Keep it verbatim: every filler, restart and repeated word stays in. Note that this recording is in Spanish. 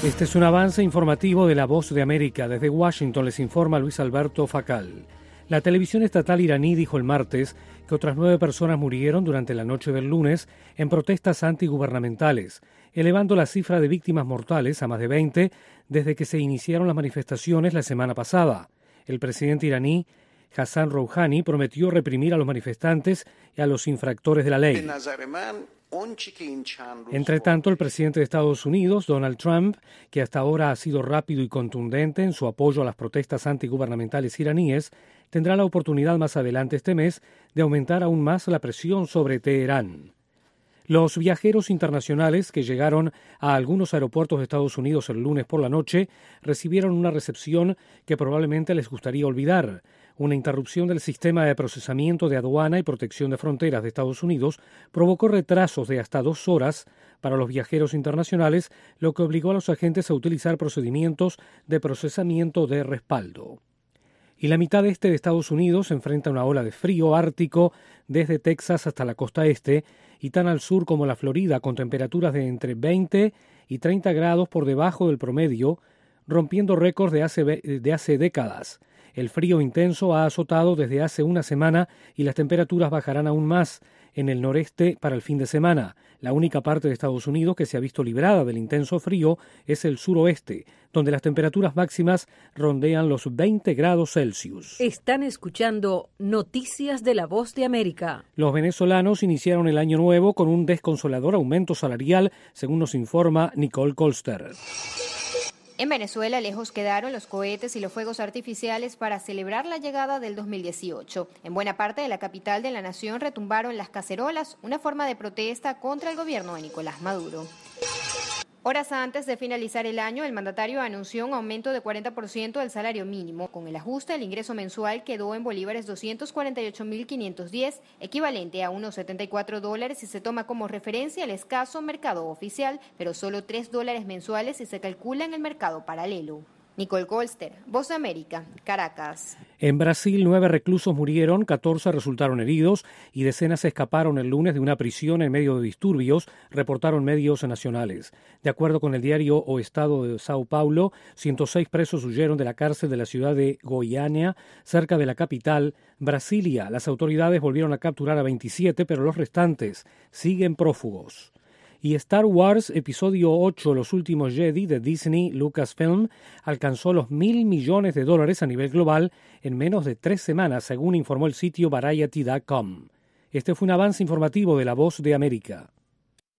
Este es un avance informativo de La Voz de América. Desde Washington les informa Luis Alberto Facal. La televisión estatal iraní dijo el martes que otras nueve personas murieron durante la noche del lunes en protestas antigubernamentales, elevando la cifra de víctimas mortales a más de veinte desde que se iniciaron las manifestaciones la semana pasada. El presidente iraní Hassan Rouhani prometió reprimir a los manifestantes y a los infractores de la ley. Entre tanto, el presidente de Estados Unidos, Donald Trump, que hasta ahora ha sido rápido y contundente en su apoyo a las protestas antigubernamentales iraníes, tendrá la oportunidad más adelante este mes de aumentar aún más la presión sobre Teherán. Los viajeros internacionales que llegaron a algunos aeropuertos de Estados Unidos el lunes por la noche recibieron una recepción que probablemente les gustaría olvidar. Una interrupción del sistema de procesamiento de aduana y protección de fronteras de Estados Unidos provocó retrasos de hasta dos horas para los viajeros internacionales, lo que obligó a los agentes a utilizar procedimientos de procesamiento de respaldo. Y la mitad este de Estados Unidos enfrenta una ola de frío ártico desde Texas hasta la costa este y tan al sur como la Florida, con temperaturas de entre veinte y treinta grados por debajo del promedio, rompiendo récords de hace, de hace décadas. El frío intenso ha azotado desde hace una semana y las temperaturas bajarán aún más en el noreste para el fin de semana. La única parte de Estados Unidos que se ha visto librada del intenso frío es el suroeste, donde las temperaturas máximas rondean los veinte grados Celsius. Están escuchando Noticias de La Voz de América. Los venezolanos iniciaron el año nuevo con un desconsolador aumento salarial, según nos informa Nicole Colster. En Venezuela lejos quedaron los cohetes y los fuegos artificiales para celebrar la llegada del dos mil dieciocho. En buena parte de la capital de la nación retumbaron las cacerolas, una forma de protesta contra el gobierno de Nicolás Maduro. Horas antes de finalizar el año, el mandatario anunció un aumento de cuarenta por ciento del salario mínimo. Con el ajuste, el ingreso mensual quedó en bolívares doscientos cuarenta y ocho mil quinientos diez, equivalente a unos setenta y cuatro dólares si se toma como referencia el escaso mercado oficial, pero solo tres dólares mensuales si se calcula en el mercado paralelo. Nicole Colster, Voz de América, Caracas. En Brasil, nueve reclusos murieron, catorce resultaron heridos y decenas escaparon el lunes de una prisión en medio de disturbios, reportaron medios nacionales. De acuerdo con el diario O Estado de Sao Paulo, ciento seis presos huyeron de la cárcel de la ciudad de Goiânia, cerca de la capital, Brasilia. Las autoridades volvieron a capturar a veintisiete, pero los restantes siguen prófugos. Y Star Wars Episodio ocho, Los Últimos Jedi de Disney Lucasfilm alcanzó los mil millones de dólares a nivel global en menos de tres semanas, según informó el sitio Variety punto com. Este fue un avance informativo de La Voz de América.